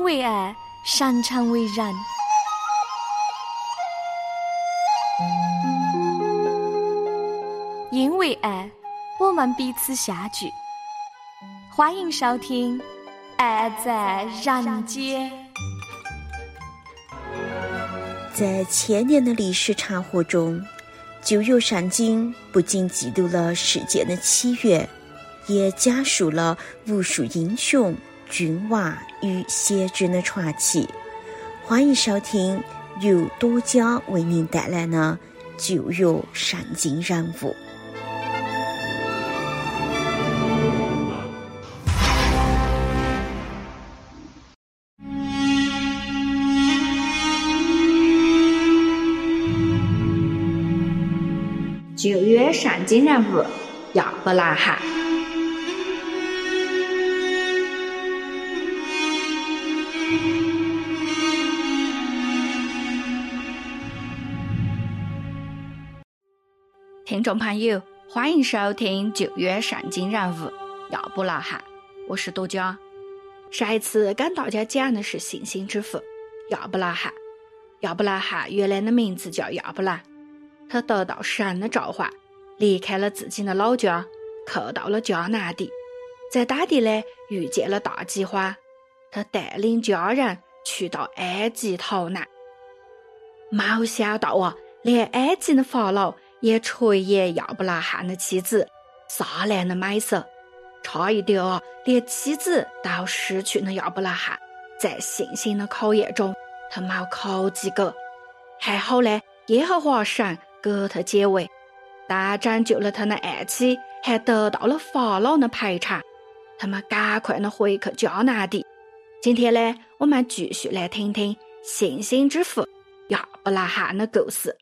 为爱，擅长为人。因为爱，我们彼此相聚。欢迎收听《爱在人间》。 在千年的历史长河中，旧约圣经不仅记录了事件的起源，也讲述了无数英雄、君王与先知的传奇。欢迎收听由多佳为您带来的旧约圣经人物。 旧约圣经人物亚伯拉罕。听众朋友，欢迎收听旧约圣经人物亚伯拉罕，我是多佳。上一次跟大家讲的是信心之父亚伯拉罕。亚伯拉罕原来的名字叫亚伯兰，他得到神的召唤，离开了自己的老家，去到了迦南地，在当地呢遇见了大饥荒，他带领家人去到埃及逃难。没想到啊，连埃及的法老也垂涎亚伯拉罕的妻子撒兰的美色，差一点啊，连妻子都失去了亚伯拉罕。在信心的考验中，他没考及格，还好呢，耶和华神给他解围，他拯救了他的爱妻，还得到了法老的赔偿。他们赶快的回去迦南地。今天呢，我们继续来听听信心之父亚伯拉罕的故事。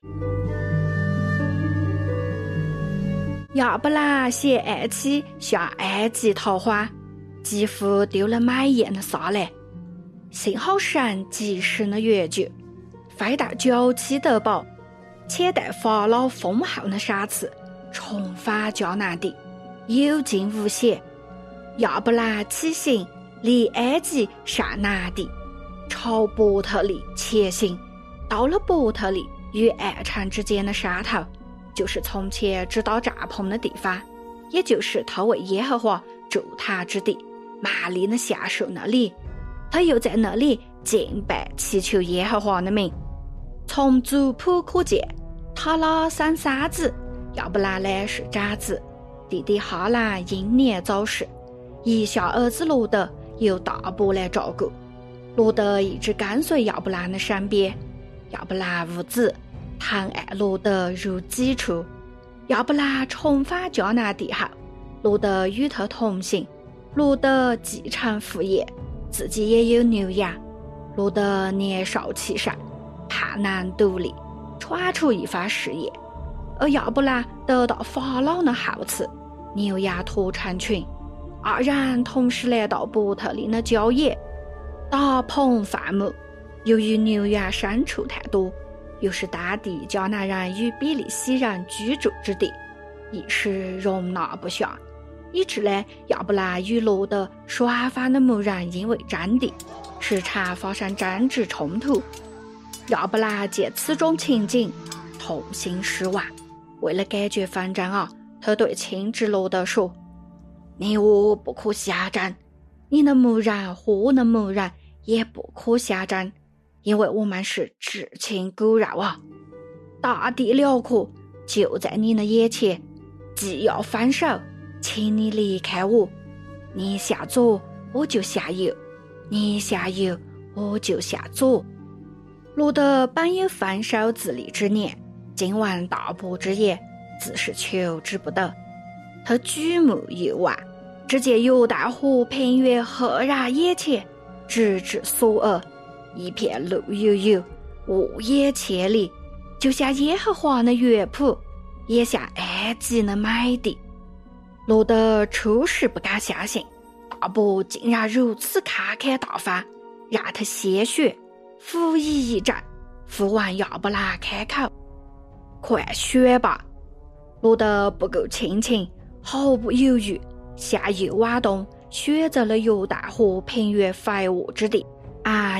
亚伯拉携爱妻向埃及逃荒，几乎丢了美艳的撒兰。幸好神及时的援救，非但娇妻得保，且待法老丰厚的赏赐，重返迦南地，有惊无险。亚伯拉起行，离埃及上南地，朝伯特利前行。到了伯特利与暗城之间的山头，就是从前支搭帐篷的地方，也就是他为耶和华筑坛之地，满力的享受那里。他又在那里敬拜祈求耶和华的名。从族谱可见，他拉生三子，亚伯拉呢是长子，弟弟哈兰英年早逝，一下儿子罗德由大伯来照顾。罗德一直跟随亚伯拉的身边，亚伯拉无子，疼爱罗德如己出。亚伯拉重返迦南地后，罗德与他同行。罗德继承父业，自己也有牛羊。罗德年少气盛，叛难独立，闯出一番事业。而亚伯拉得到法老的厚赐，牛羊驼成群。二人同时来到伯特利的郊野，搭棚放牧。由于牛羊牲畜太多，又是当地迦南人与比利洗人居住之地，一时容纳不下，以致呢，亚伯拉与罗德双方的牧人因为争地，时常发生争执冲突。亚伯拉见此种情景，痛心失望。为了解决纷争啊，他对亲侄罗德说：“你我不可相争，你的牧人和我的牧人也不可相争，因为我们是至亲骨肉啊！大地辽阔，就在你的眼前，既要分手，请你离开我。你向左，我就向右；你向右，我就向左。”罗德本有分手自立之念，今闻大伯之言，自是求之不得。他举目右望，只见约旦河平原赫然眼前，直至所耳，一片绿油油，沃野千里，就像耶和华的园圃，也像埃及的美地。罗德初时不敢相信，大伯竟然如此慷慨大方，让他鲜血辅以一战，扶完亚伯拉开口：“快选吧！”罗德不顾亲情，毫不犹豫，向右往东，选择了约旦河平原肥沃之地，安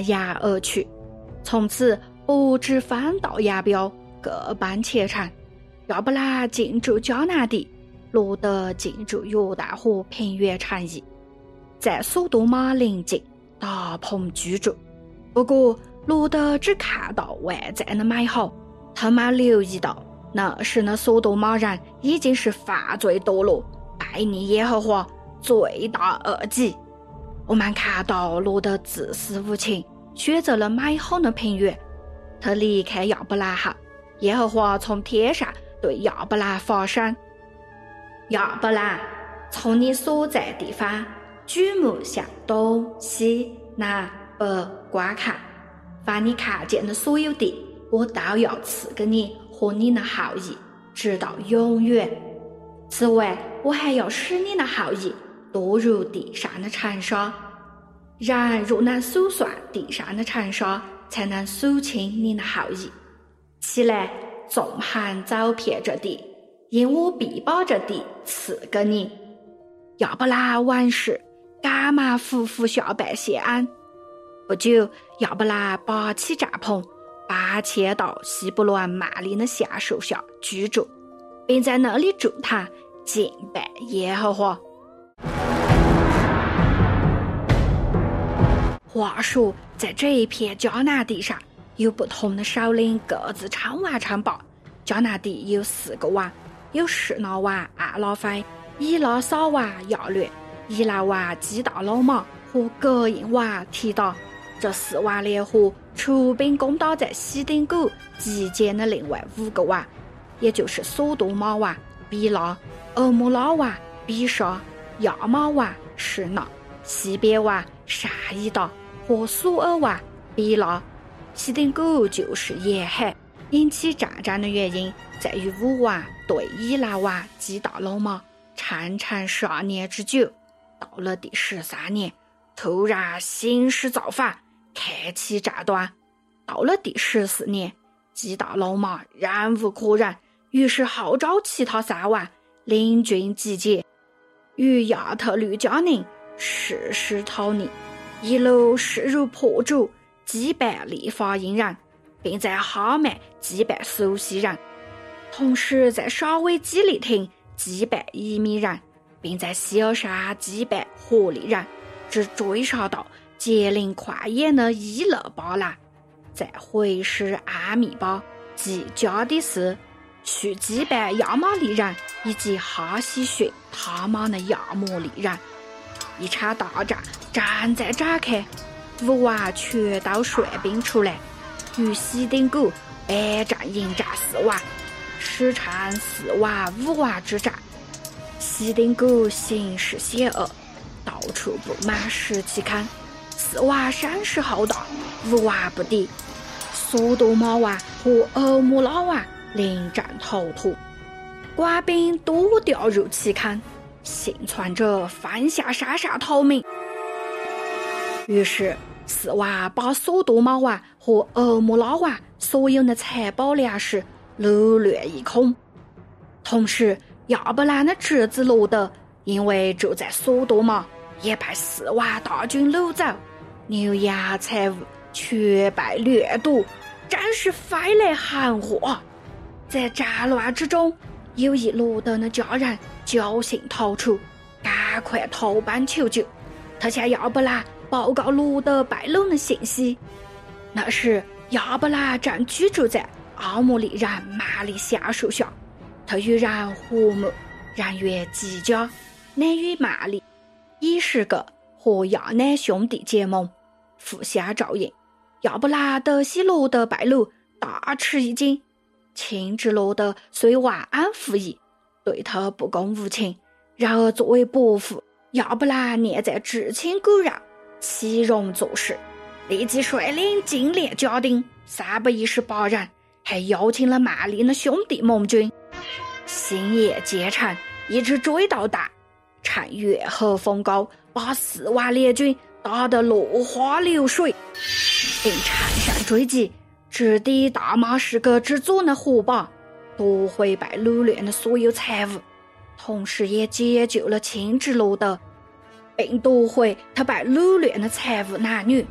崖而去，从此不知分道扬镳，各奔前程。亚伯拉进驻迦南地，路德进驻约旦河平原城邑，在索多玛邻近搭棚居住。不过路德只看到外在的美好，他没留意到那时的索多玛人已经是犯罪堕落，背逆耶和华，罪大恶极。我们看到路德自私无情，选择了美好的平原。他离开亚伯兰后，耶和华从天上对亚伯兰发声：亚伯兰，从你所在地方举目向东西南北观看，凡你看见的所有地，我都要赐给你和你的后裔，直到永远。此外，我还要使你的后裔多如地上的尘沙。人若能数算地上的尘沙，才能数清你的后裔。起来，纵横走遍这地，因我必把这地赐给你。亚伯兰完事，赶忙夫妇下拜谢恩。不久，亚伯兰拔起帐篷，搬迁到希伯伦曼林的橡树下居住，并在那里筑坛敬拜耶和华。话说，在这一片迦南地上，有不同的首领各自称王称霸。迦南地有4个王，有示拿王暗拉菲、以拉撒王亚略、以拉王基大老马和格印王提达。这4王联合出兵攻打在西丁谷集结的另外5个王，也就是索多玛王比拉、俄摩拉王比沙、亚玛王示拿、西边王善以达和苏尔王比拉。西丁谷就是沿海。引起战争的原因在于5王对以拉王基大老马称臣12年之久，到了第13年，突然兴师造反，开启战端。到了第14年，基大老马忍无可忍，于是号召其他3王领军集结，与亚特律迦宁誓师讨逆，一路势如破竹，击败利法因人，并在哈曼击败苏西人，同时在沙威基利亭击败以米人，并在希尔山击败火利人，直追杀到杰林旷野的伊勒巴兰，再回师阿米巴及加迪斯，去击败亚玛利人以及哈西逊他玛的亚摩利人。一场大战正在展开，5王全都率兵出来，与西丁谷北战迎战4王，史称4王5王之战。西丁谷形势险恶，到处布满石器坑，4王声势浩大，5王不敌。索多玛王和俄摩拉王临战逃脱，官兵多掉入其坑，幸存者翻下山上逃命。于是4王把索多玛王和俄摩拉王所有的财宝粮食掳掠一空。同时，亚伯兰的侄子罗德因为住在索多玛，也被4王大军掳走，牛羊财物全被掠夺，真是飞来横祸。在战乱之中，有一罗德的家人侥幸逃出，赶快逃奔求救。他向亚伯兰报告罗德被掳的信息。那时亚伯兰正居住在阿摩利人曼利橡树下，他与人和睦，人缘极佳，乃与曼利、以实格和亚乃兄弟结盟，互相照应。亚伯兰得悉罗德被掳，大吃一惊。亲侄罗德虽忘恩负义，对他不公无情，然而作为伯父，亚伯兰念在至亲骨肉，岂容做事，立即率领精练家丁318人，还邀请了曼利的兄弟盟军，星夜兼程，一直追到达，趁月黑风高，把4万联军打得落花流水，并乘胜追击，直抵大马士革之左的河坝，夺回被掳掠的所有财物，同时也解救了亲侄罗德，并夺回他被掳掠的财物男女。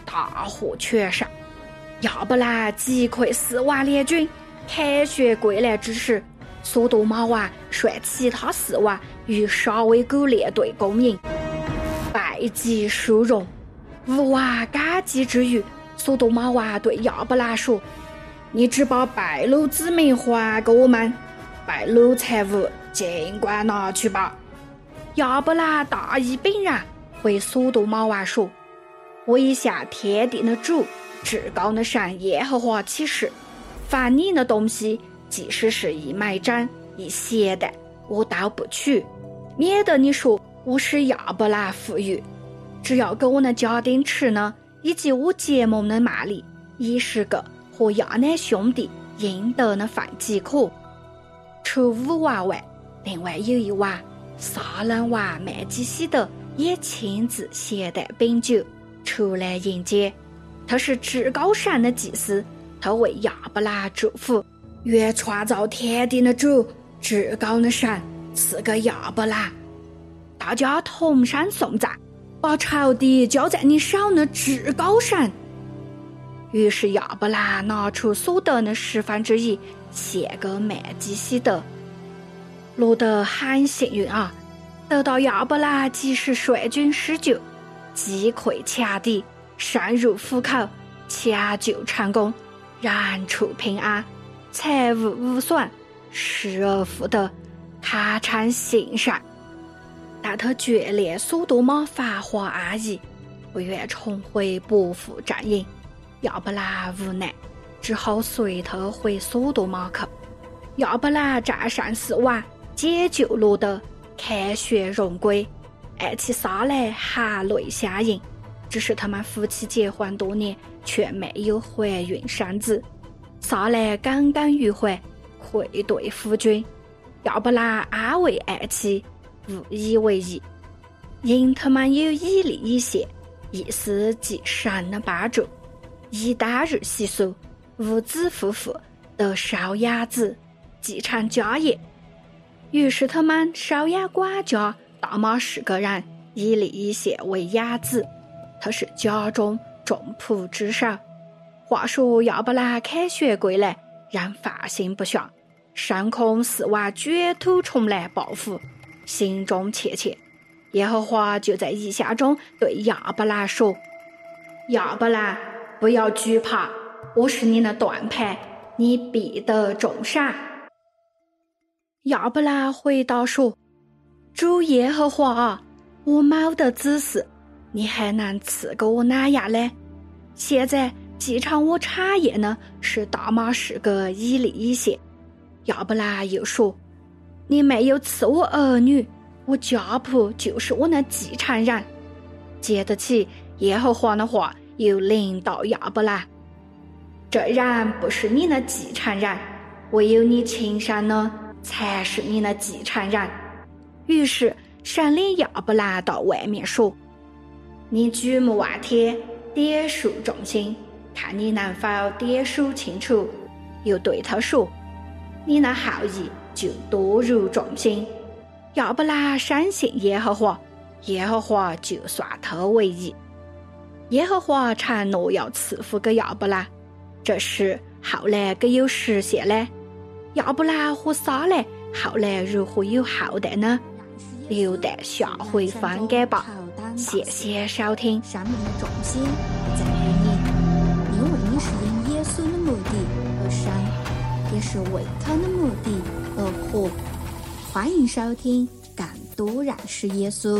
大获全胜。亚伯拉击溃4万联军，凯旋归来之时，索多玛王率其他4万与沙威狗列队攻营，败绩殊荣。5万感激之余，索多玛王对亚伯拉说：“你只把拜鲁子民还给我们，拜鲁财物尽管拿去吧。”亚伯拉大义凛然，回索多玛王说：“我已向天地的主，至高的神耶和华起誓，凡你的东西，即使是一麦秆、一鞋带，我都不取，免得你说我是亚伯拉富裕。只要给我的家丁吃呢，以及我结盟的麦粒、以实个和亚乃兄弟应得的饭即可。除5万外，另外有1万，撒冷王麦基洗德也亲自携带饼酒出来迎接。他是至高神的祭司，他为亚伯拉祝福，愿创造天地的主，至高的神赐给亚伯拉。大家同声颂赞，把仇敌交在你手的至高神。于是亚伯拉拿出所得的1/10献给麦基洗德。罗德很幸运啊，得到亚伯拉及时率军施救，击溃强敌，深入虎口，抢救成功，人畜平安，财物无损，失而复得，堪称幸甚。但他眷恋索多玛繁华安逸，不愿重回伯父阵营。亚伯拉无奈，只好随他回索多玛去。亚伯拉战胜4万，解救罗德，凯旋荣归，爱妻撒莱含泪相迎。只是他们夫妻结婚多年，却没有怀孕生子。撒莱耿耿于怀，愧对夫君。亚伯拉安慰爱妻，无以为意。因他们有以利以谢，意思即神的帮助。以当日习俗，无子夫妇得收养子，继承家业。于是他们收养管家大马士革人以利以谢为养子，他是家中众仆之首。话说亚伯拉凯旋归来，仍放心不下，深恐4万卷土重来报复，心中切切。耶和华就在异象中对亚伯拉说：“亚伯拉，不要惧怕，我是你的盾牌，你必得重赏。”亚伯拉回答说：“主耶和华啊，我没得子嗣，你还能赐给我哪样呢？现在继承我产业呢，是大马士革以利以谢。”亚伯拉又说：“你没有赐我儿女，我家仆就是我的继承人。”接得起，耶和华的话又临到亚伯拉：“这人不是你的继承人，唯有你亲生的才是你的继承人。”于是神领亚伯拉到外面说：“你举目望天，点数众星，看你能否点数清楚。”又对他说：“你的后裔就多如众星。”亚伯拉深信耶和华，耶和华就算他为义。耶和华承诺要赐福给亚伯拉，这事后来给有实现呢？亚伯拉和撒莱后来如何有后代呢？留待下回分解吧。谢谢收听。 生命的重心不在于你，因为你是因耶稣的目的而生，也是为他的目的而活。欢迎收听《更多认识耶稣》。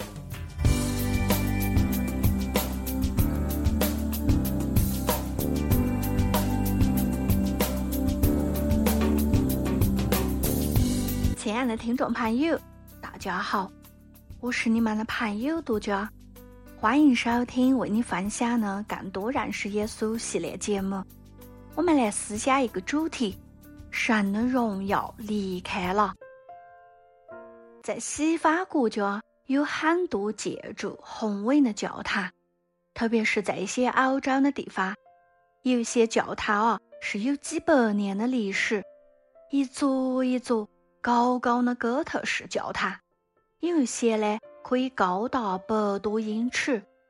亲爱的听众朋友，大家好，我是你们的朋友杜佳，欢迎收听为你分享的更多认识耶稣系列节目。我们来思想一个主题：神的荣耀离开了。在西方国家有很多建筑宏伟的教堂，特别是在一些欧洲的地方，有一些教堂是有几百年的历史，一座一座高高的哥特式教堂，有一些呢可以高达100多英尺，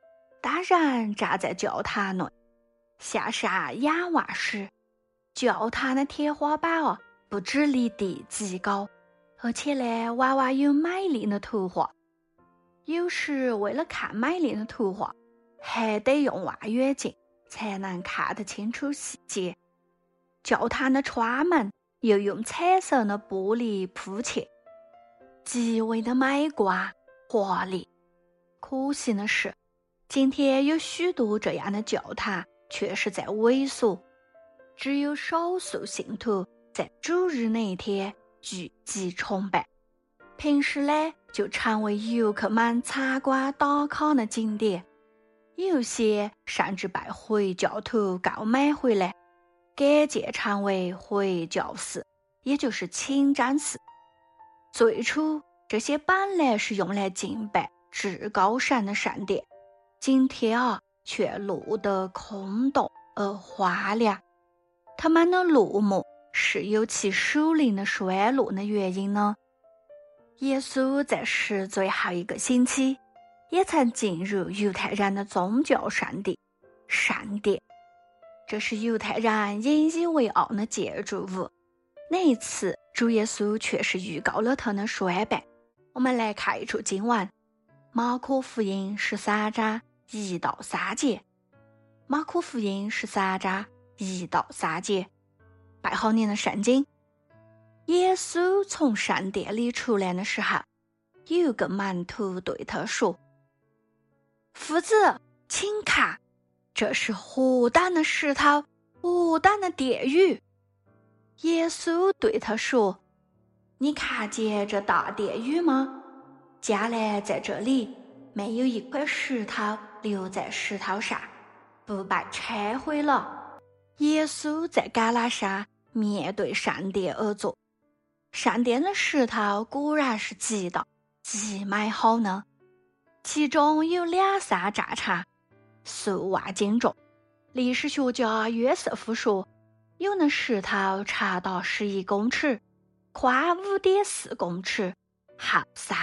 大人站在教堂内，向上仰望时，教堂的天花板不止离地极高，而且呢，往往有美丽的图画。有时为了看美丽的图画，还得用望远镜才能看得清楚细节。教堂的窗门又用彩色的玻璃铺砌，极为的美观华丽。可惜的是，今天有许多这样的教堂却是在萎缩，只有少数信徒在主日那一天聚集崇拜，平时呢就成为游客们参观打卡的景点。有些甚至被回教徒购买回来，改建成为回教寺，也就是清真寺。最初这些本来是用来敬拜至高神的圣殿，今天却落得空洞而荒凉。他们的落寞是有其属灵的衰落的原因呢。耶稣在世最后一个星期也曾进入犹太人的宗教圣地圣殿，这是犹太人引以为傲的建筑物。那一次主耶稣却是预告了他的衰败。我们来看一处经文，马可福音13章1到3节。马可福音13章1到3节。拜好您的圣经。耶稣从圣殿里出来的时候，有个门徒对他说：夫子，请看，这是何等的石头，何等的殿宇。耶稣对他说：你看见这大殿宇吗？将来在这里没有一块石头留在石头上，不被拆毁了。耶稣在橄榄山面对圣殿而坐，圣殿的石头果然是极大极美好呢，其中有2-3丈长，数万斤重。历史学家约瑟夫说，有的石头长达11公尺，宽5.4公尺，厚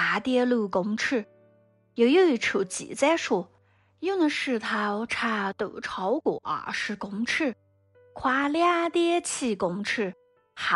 3.6公尺。又有一处记载说，有的石头长度超过20公尺，宽2.7公尺，厚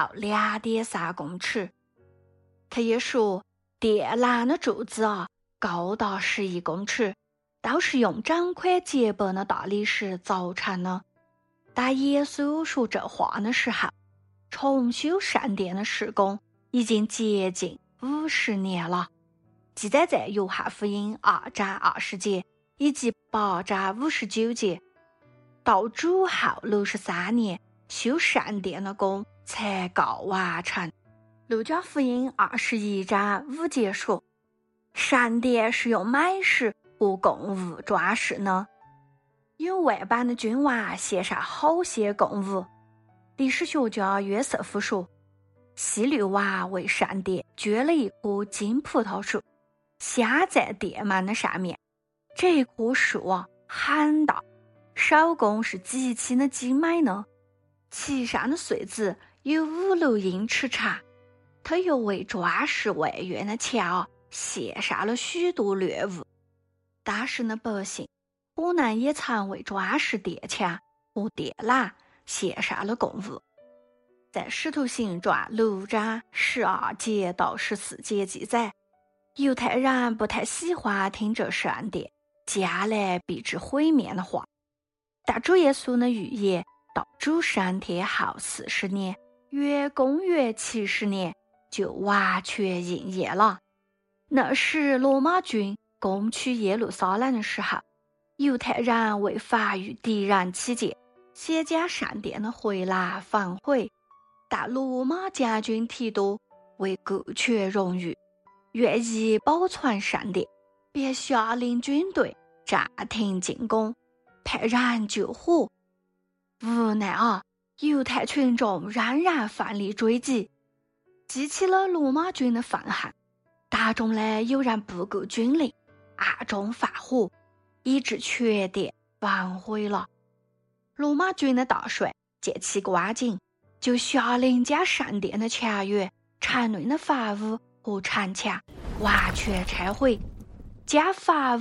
2.3公尺。他也说，殿廊的柱子高达11公尺，都是用整块洁白的大理石凿成的。当耶稣说这话的时候，重修圣殿的施工已经接近50年了。记载在约翰福音2章20节以及8章59节。到主后63年，修圣殿的工才告完成。路加福音21章5节说，圣殿是用美石和供物装饰的，有万般的君王献上好些供物。历史学家约瑟夫说，希律王为圣殿撅了一棵金葡萄树，镶在殿门的上面。这棵树很大，手工是极其的精美呢，其上的穗子有5-6英尺长。他又为装饰外院的墙献上了许多掠物。当时的百姓可能也曾为装饰殿墙和殿廊献上了供物。在使徒行传6章12节到14节记载，犹太人不太喜欢听这圣殿将来必至毁灭的话，但主耶稣的预言到主升天后40年，约公元70年就完全应验了。那时罗马军攻取耶路撒冷的时候，犹太人为防御敌人起见，先将圣殿的回廊焚毁，但罗马将军提多为顾全荣誉，愿意保存圣殿，便下令军队暂停进攻，派人救火。无奈犹太群众仍然奋力追击，激起了罗马军的愤恨。大众呢，有人不顾军令，暗中放火，以致全殿焚毁了。罗马军的大帅见其光景，就下令将圣殿的墙垣、城内的房屋和城墙完全拆毁，将房屋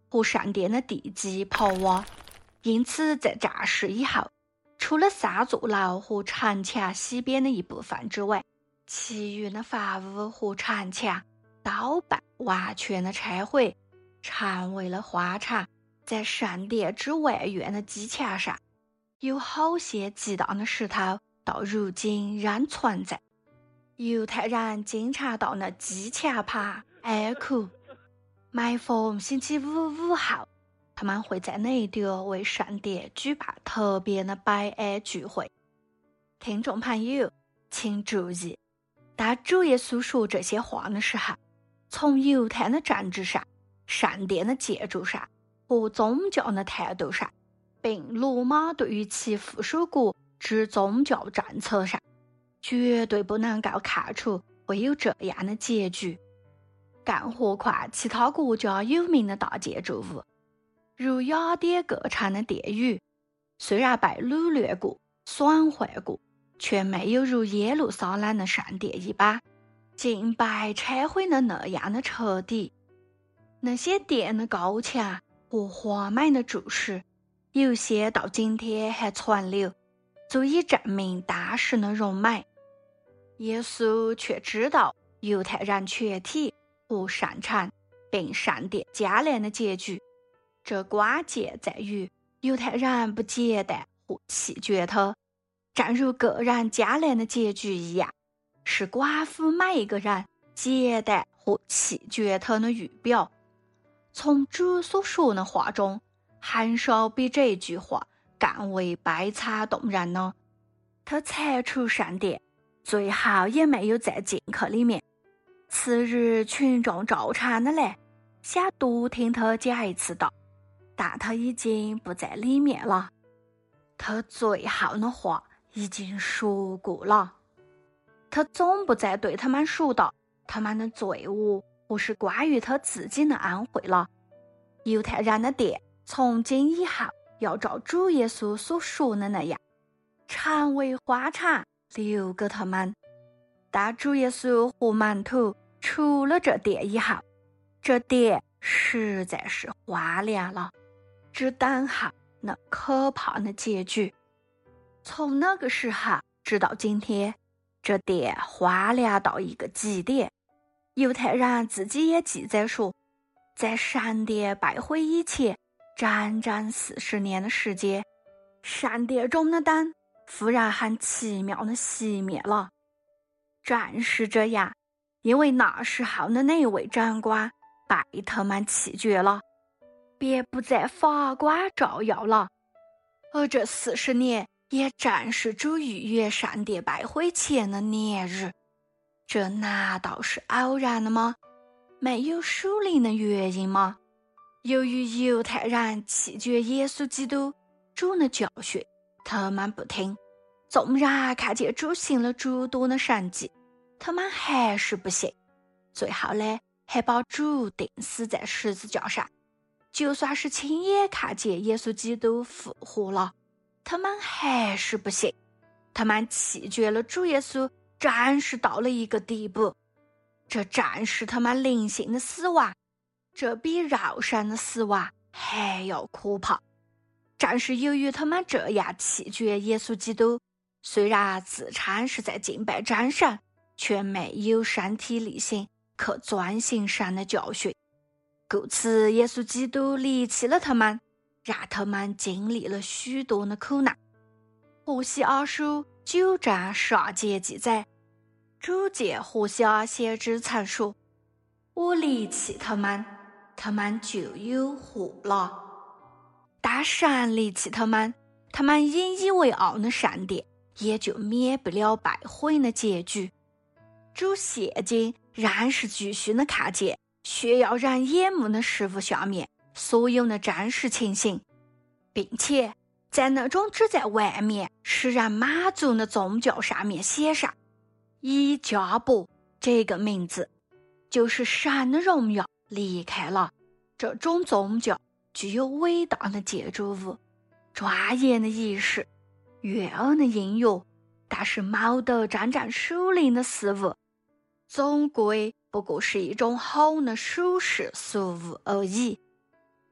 和闪电的地基刨挖，因此在战事以后，除了三座楼和城墙西边的一部分之外，其余的房屋和城墙都被完全的拆毁，成为了荒场。在圣殿之外院的基墙上，有好些激荡的石头，到如今仍存在。犹太人经常到那基墙旁哀哭。每逢星期五午后，他们会在那里为圣殿举办特别的悲哀聚会。听众朋友，请注意，当主耶稣说这些话的时候，从犹太的政治上、圣殿的建筑上和宗教的态度上，并罗马对于其附属国之宗教政策上，绝对不能够看出会有这样的结局。更何况其他国家有名的大建筑物，如雅典各城的殿宇，虽然被掳掠过、损坏过，却没有如耶路撒冷的圣殿一般，竟被拆毁了那样的彻底。那些殿的高墙和华美的柱石，有些到今天还存留，足以证明当时的荣美。耶稣却知道犹太人全体和圣城并圣殿将来的结局，这关键在于犹太人不接待或弃绝它，正如个人将来的结局一样，是关乎每一个人接待或弃绝它的预表。从主所说的话中，很少比这句话更为悲惨动人了。他拆除圣殿，最后也没有再进去里面。次日群众照常的来，想多听他讲一次道，但他已经不在里面了。他最后的话已经说过了，他总不再对他们说道他们的罪恶或是关于他自己的恩惠了。犹太人的殿从今以后要照主耶稣所说的那样，成为荒场，留给他们。当主耶稣和门徒出了这殿以后，这殿实在是荒凉了，只等候那可怕的结局。从那个时候直到今天，这殿荒凉到一个极点。犹太人自己也记载说，在圣殿败毁以前整整40年的时间，圣殿中的灯忽然很奇妙地熄灭了。正是这样，因为那时候的那一位长官被他们弃绝了，便不再发光照耀了。而这40年也正是主逾越圣殿败毁前的年日。这难道是偶然的吗？没有属灵的原因吗？由于犹太人弃绝耶稣基督主的教训，他们不听，纵然看见主行了诸多的神迹，他们还是不信。最后呢，还把主钉死在十字架上。就算是亲眼看见耶稣基督复活了，他们还是不信。他们弃绝了主耶稣，真是到了一个地步。这正是他们灵性的死亡，这比肉身的死亡还要可怕。正是由于他们这样弃绝耶稣基督，虽然自称是在敬拜真神，却没有身体力行可遵行神的教训。故此耶稣基督离弃了他们，让他们经历了许多的苦难。何西阿书9章12节记载，主见何西阿先知曾说，我离弃他们，他们就有祸了。当神离弃他们，他们引以为傲的圣殿也就免不了败毁的结局。主现今仍是继续的看见需要人眼目的事物下面所有的真实情形，并且在那种只在外面使人满足的宗教上面写上以加伯这个名字，就是神的荣耀离开了。这种宗教具有伟大的建筑物、庄严的仪式、悦耳的音乐，但是没得真正属灵的事物，总归不过是一种好的属世俗物而已。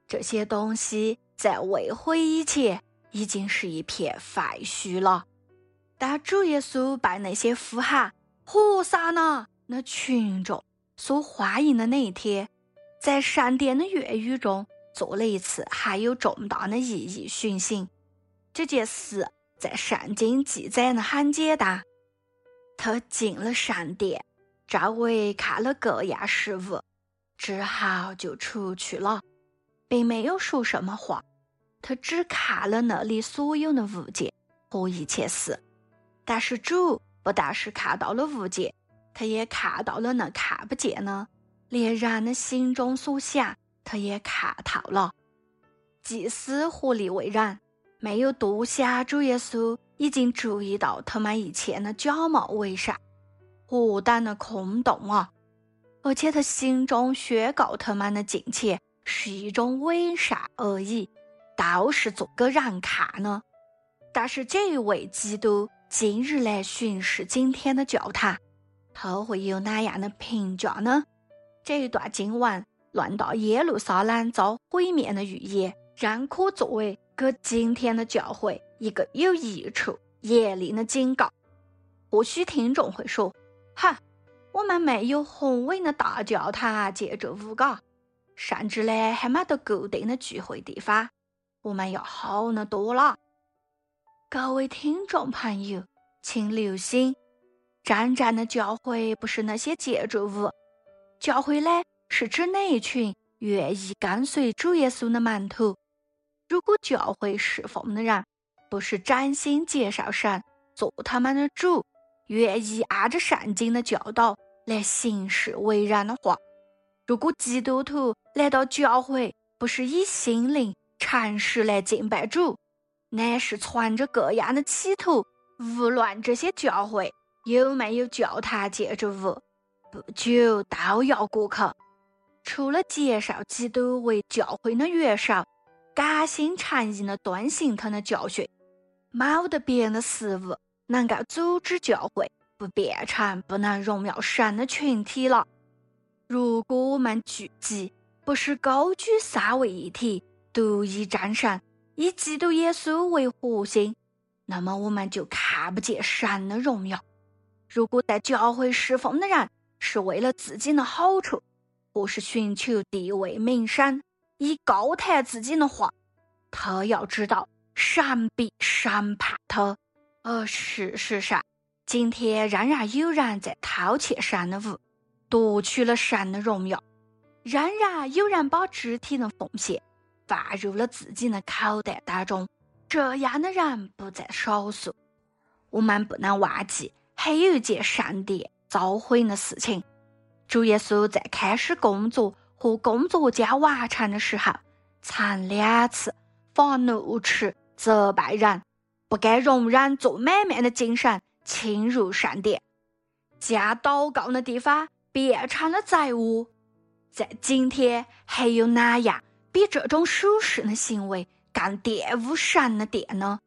这些东西在未悔以前已经是一片废墟了。但主耶稣被那些呼喊和撒那那群众所欢迎的那一天，在闪电的粤语中做了一次含有重大的意义讯息。这件事在圣经记载得很简单，他进了圣殿，周围看了各样事物之后就出去了，并没有说什么话。他只看了那里所有的物件和一切事。但是主不但是看到了物件，他也看到了那看不见的，连人的心中所想他也看透了。祭司和利未人没有多想主耶稣已经注意到他们以前的假冒伪善，何等的空洞啊！而且他心中宣告他们的敬虔是一种伪善而已，都是做给人看的。但是这一位基督今日来巡视今天的教堂，他会有哪样的评价呢？这一段经文论到耶路撒冷遭毁灭的预言，仍可作为给今天的教会一个有益处严厉的警告。或许听众会说，我们没有宏伟的大教堂建筑物嘎，甚至呢还没得固定的聚会地方，我们要好得多了。各位听众朋友，请留心，真正的教会不是那些建筑物，教会呢是指那一群愿意跟随主耶稣的门徒。如果教会侍奉的人不是真心接受神做他们的主，愿意按着圣经的教导来行事为人的话，如果基督徒来到教会不是以心灵诚实来敬拜主，乃是存着各样的企图，无论这些教会有没有教堂建筑物，不久都要过去。除了接受基督为教会的元首，甘心诚意的遵行他的教训，没得别的事物能够阻止教会不变成不能荣耀神的群体了。如果我们聚集不是高举三位一体独一真神，以基督耶稣为核心，那么我们就看不见神的荣耀。如果在教会侍奉的人是为了自己的好处，或是寻求地位名声，以高抬自己的话，他要知道神必审判他。而事实上，今天仍然有人在偷窃神的物，夺取了神的荣耀，仍然有人把肢体的奉献放入了自己的口袋当中，这样的人不在少数。我们不能忘记还有一件圣殿遭毁的事情。主耶稣在开始工作和工作将完成的时候，曾2次发怒斥责备人不该容忍做买卖的精神侵入圣殿，将祷告的地方变成了贼窝。在今天还有哪样比这种属实的行为更玷污神的殿呢？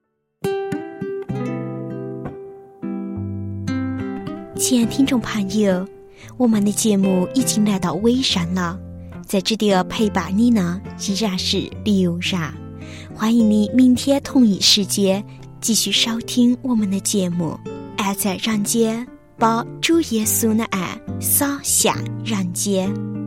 亲爱的听众朋友，我们的节目已经来到尾声了，在这里陪伴你呢依然是刘然，欢迎你明天同一时间继续收听我们的节目。爱在人间，把主耶稣的爱洒向人间。